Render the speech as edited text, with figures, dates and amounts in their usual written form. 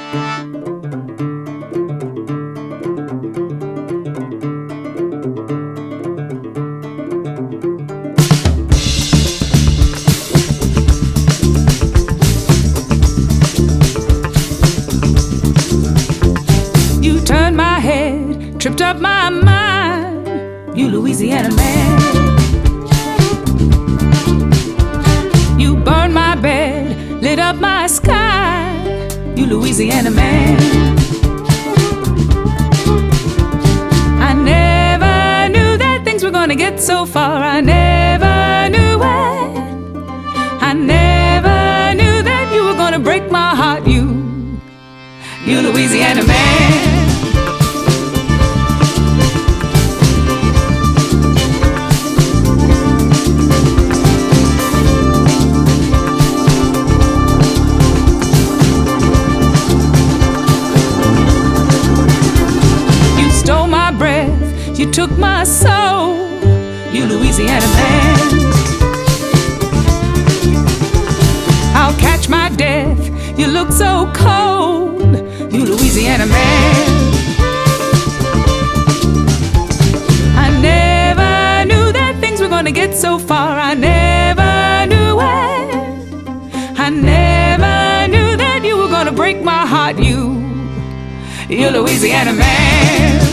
You turned my head, tripped up my mind, you Louisiana man. You burned my bed, lit up my sky, you Louisiana man. I never knew that things were gonna get so far. I never knew it. I never knew that you were gonna break my heart, you Louisiana man. You took my soul, you Louisiana man. I'll catch my death, you look so cold, you Louisiana man. I never knew that things were gonna get so far. I never knew it. I never knew that you were gonna break my heart, you Louisiana man.